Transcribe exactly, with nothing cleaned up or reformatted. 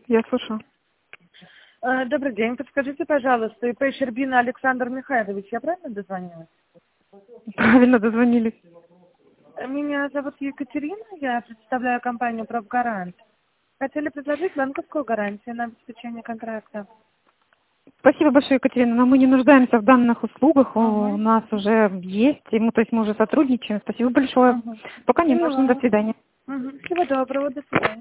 Я слушаю. Э, Добрый день. Подскажите, пожалуйста, ИП Щербина Александр Михайлович, я правильно дозвонилась? Правильно дозвонились. Меня зовут Екатерина, я представляю компанию «Профгарант». Хотели предложить банковскую гарантию на обеспечение контракта. Спасибо большое, Екатерина, но мы не нуждаемся в данных услугах, Угу. у нас уже есть, и мы, то есть мы уже сотрудничаем. Спасибо большое. Угу. Пока не нужно. До Поняла. свидания. Угу. Всего доброго, до свидания.